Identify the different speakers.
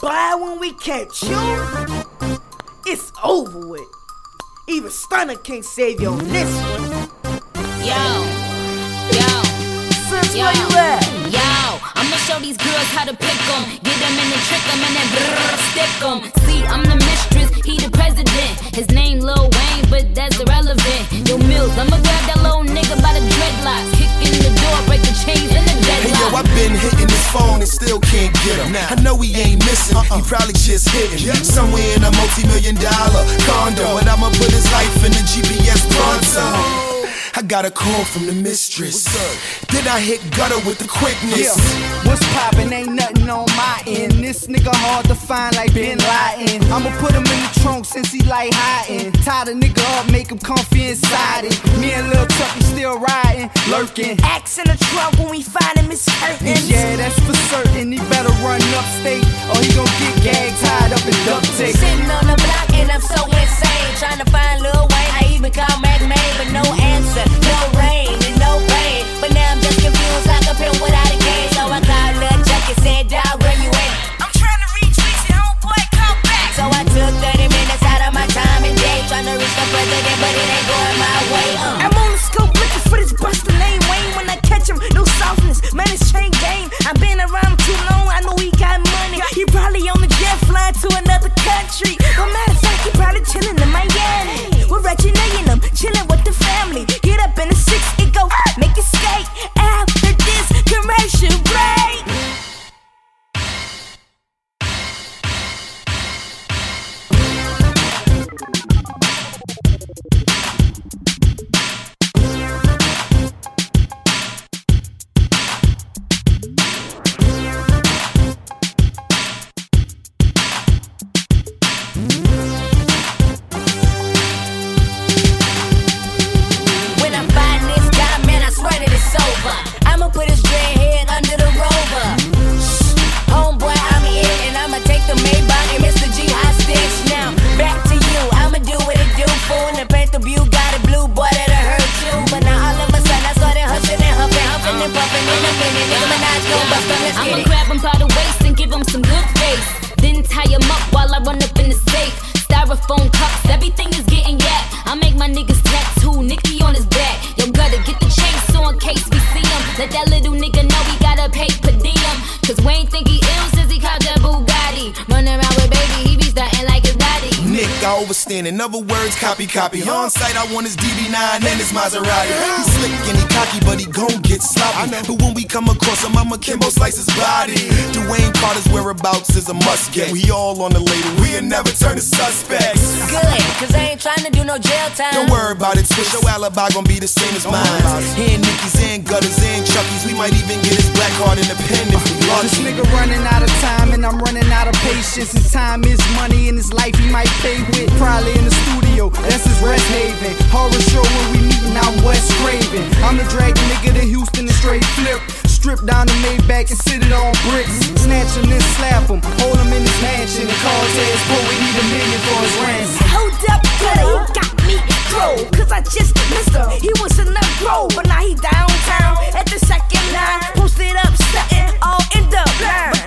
Speaker 1: But when we catch you, it's over with. Even Stunner can't save you on this one.
Speaker 2: Yo,
Speaker 1: Sis, where you at?
Speaker 2: I'ma show these girls how to pick 'em. Get them in and trick 'em and then stick 'em. See, I'm the mistress, he the president. His name Lil Wayne, but that's irrelevant. Yo, Mills, I'ma grab that little nigga by the dreadlocks. Kick in the door, break the chains in the deadlock.
Speaker 3: Hey yo, I been hitting his phone and still can't get him. I know he ain't missing, he probably just hitting somewhere in a multi-million-dollar condo. But I'ma put his life in the GPS pronto. I got a call from the mistress. Then I hit gutter with the quickness.
Speaker 4: What's poppin'? Ain't nothing on my end. This nigga hard to find like Bin Laden. I'ma put him in the trunk since he like hiding. Tie the nigga up, make him comfy inside it. Me and Lil Chucky still riding, lurking.
Speaker 1: Axe in the trunk when we find him, it's hurting.
Speaker 4: Yeah, that's for certain. He better run upstate or he gon' get gagged, tied up in duct tape.
Speaker 2: Sitting on the block and I'm so insane. Trying to find Lil Wayne, I even called Mac May, but no answer. No rain and no pain. But now I'm just confused like a pill without a game. So I called Lil Chuck and said, dawg, where you at?
Speaker 1: I'm trying to reach Weezy, homeboy, come back.
Speaker 2: So I took 30 minutes out of my time and day, trying to reach the president, but it ain't going my way.
Speaker 1: I'm on the scope looking for this buster named Wayne. When I catch him, no softness, man, it's chain game. I've been around him too long, I know he got money. He probably on the jet flying to another country. But matter of fact, he probably chilling in Miami. We're Reggie and them, chilling with the family. Get up in the 6 and go make it skate after this commercial break.
Speaker 2: I'ma put his dread head under the rover. Homeboy, I'm in, and I'ma take the Maybach and Mr. G hostage. Now, back to you, I'ma do what it do. Fool in the Panther View, got it blue, boy, that'll hurt you. But now all of a sudden, I started hushing and huffing, huffing and puffing in a minute. Nigga, Minaj gon' bust him, let's get it. I'ma grab him by the waist and give him some good face. Then tie him up while I run up in the safe. Styrofoam cups, everything is getting yacked. I make my niggas tattoo, Nicky on his back. Yo, gotta get the chainsaw in case we see him. Let that little nigga know he gotta pay per diem. Cause Wayne think he ill since he caught that Bugatti. Running around with baby, he be starting like his daddy.
Speaker 3: Nick, I overstand. In other words, copy. On sight, I want his DB9 and his Maserati. He's slick and he cocky, but he gon' get sloppy. But when we come across him, I'ma Kimbo slice his body. Dwayne Carter's whereabouts is a must get. We all on the label, we'll never turn to suspects.
Speaker 2: Good, cause I ain't trying to do no jail time.
Speaker 3: Don't worry about it, Twitch. Your alibi gon' be the same as mine. And Nicky's and Gutters and Chucky's. We might even get his black card in the pen if we lucky.
Speaker 4: This nigga running out of time and I'm running out of patience. And time is money in his life he might pay with. Probably in the studio, that's his rest haven. Horror show when we meeting out West Craven. I'm the dragon nigga to Houston and straight flip. Strip down the Maybach and sit it on bricks. Snatch him and slap him, hold him in his mansion. And call Taz Poe, we need $1 million for his ransom.
Speaker 1: Hold up, Gutter, you got me throw. Cause I just missed him. He was in the grove, but now he downtown at the second line. Posted up, stunting all in the line.